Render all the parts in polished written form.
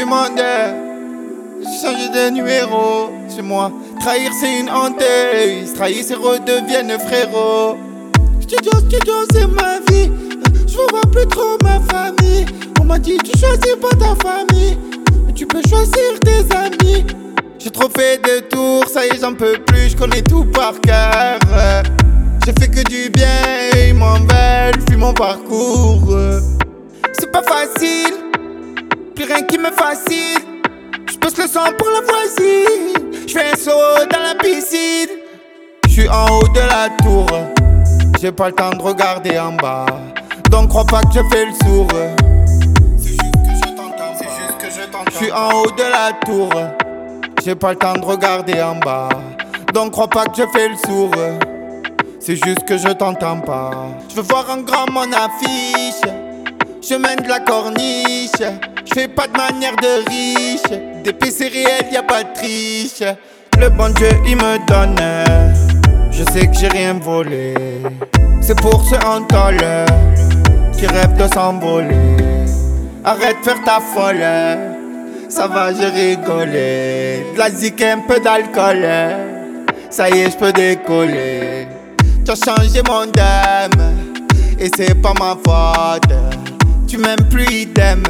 monde, j'ai changé de numéro. Chez moi, trahir c'est une honte. Ils se trahissent et redeviennent frérots. Studio, c'est ma vie. Je vois plus trop ma famille. On m'a dit tu choisis pas ta famille, mais tu peux choisir tes amis. J'ai trop fait de tours, ça y est j'en peux plus, je connais tout par cœur. J'ai fait que du bien et ils m'en veulent, fuis mon parcours. C'est pas facile, plus rien qui me fascine. J'pose le sang pour la voisine, j'fais un saut dans la piscine. J'suis en haut de la tour, j'ai pas le temps de regarder en bas. Donc crois pas que je fais le sourd. C'est juste que je t'entends pas. C'est juste que je t'entends. J'suis en haut de la tour, j'ai pas le temps de regarder en bas. Donc crois pas que je fais le sourd. C'est juste que je t'entends pas. Je veux voir en grand mon affiche. Je mène de la corniche. Je fais pas de manière de riche. Des PC réels, y'a pas de triche. Le bon Dieu il me donne. Je sais que j'ai rien volé. C'est pour ceux en tôle qui rêvent de s'envoler. Arrête de faire ta folle. Ça va, j'ai rigolé. De la zik et un peu d'alcool. Ça y est, j'peux décoller. T'as changé mon dame et c'est pas ma faute. Tu m'aimes plus, idem.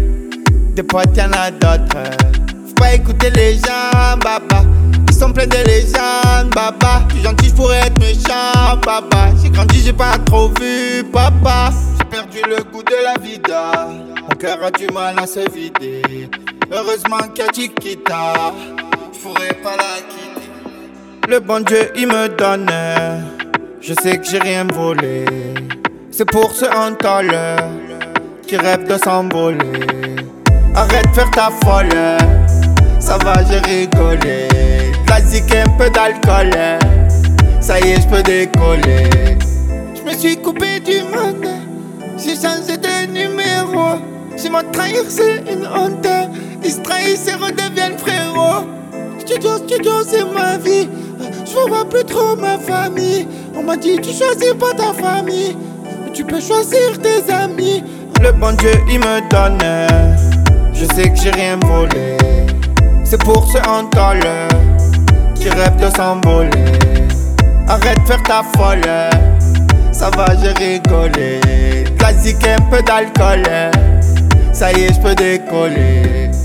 Des potes y'en a d'autres. Faut pas écouter les gens, baba. Ils sont pleins de légendes, baba. Je suis gentil, j'pourrais être méchant, baba. J'ai grandi, j'ai pas trop vu, papa. J'ai perdu le goût de la vida. Mon cœur a du mal à se vider. Heureusement qu'il y a Chiquita, j'pourrais pas la quitter. Le bon Dieu il me donne. Je sais que j'ai rien volé. C'est pour ceux en tôle qui rêvent de s'envoler. Arrête de faire ta folle. Ça va, j'ai rigolé. De la zik et un peu d'alcool. Ça y est, j'peux décoller. J'me suis coupé du monde. J'ai changé de numéro. J'ai m'en trahir, c'est une honte. Ils se trahissent et redeviennent frérots. Studio, c'est ma vie. Je vois plus trop ma famille. On m'a dit tu choisis pas ta famille, mais tu peux choisir tes amis. Le bon Dieu il me donne. Je sais que j'ai rien volé. C'est pour ceux en tôle qui rêvent de s'envoler. Arrête de faire ta folle. Ça va, j'ai rigolé. De la zik et un peu d'alcool. Ça y est, j'peux décoller.